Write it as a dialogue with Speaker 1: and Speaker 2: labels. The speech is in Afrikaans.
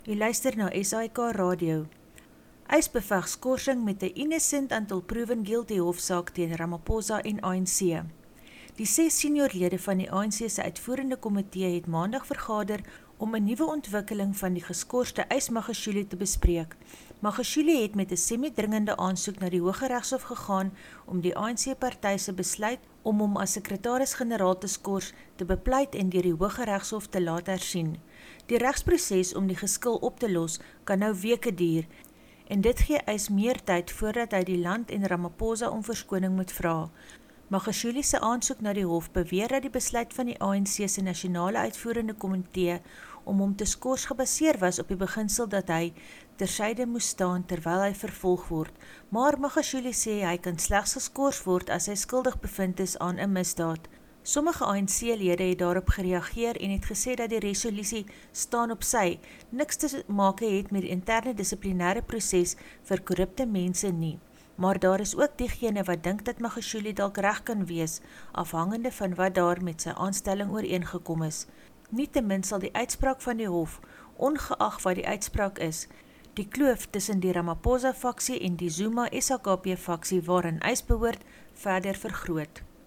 Speaker 1: U luister na SAK Radio. Eis beveg skorsing met 'n innocent until proven guilty hofsaak teen Ramaphosa en ANC. Die 6 seniorlede van die ANC se uitvoerende komitee het maandag vergader om 'n nuwe ontwikkeling van die geskorste Eis Magashule te bespreek. Magashule het met 'n semi-dringende aansoek na die Hooggeregshof gegaan om die ANC-party se besluit om hom as sekretaris-generaal te skors te bepleit en deur die Hooggeregshof te laat hersien. Die regsproses om die geskil op te los kan nou weke duur en dit gee Eis meer tyd voordat hy die land en Ramaphosa om verskoning moet vra. Magashule se aansoek na die hof beweer dat die besluit van die ANC se nasionale uitvoerende komitee om hom te skors gebaseer was op die beginsel dat hy tersyde moes staan terwyl hy vervolg word, maar Magashule sê hy kan slegs geskors word as hy skuldig bevind is aan 'n misdaad. Sommige ANC-lede het daarop gereageer en het gesê dat die resolusie staan op sy, niks te maak het met die interne dissiplinêre proses vir korrupte mense nie. Maar daar is ook diegene wat dink dat Magashule dalk reg kan wees, afhangende van wat daar met sy aanstelling ooreengekom is. Nietemin sal die uitspraak van die hof, ongeag wat die uitspraak is, die kloof tussen die Ramaphosa-faksie en die Zuma SHKP-faksie waarin Eis behoort, verder vergroot.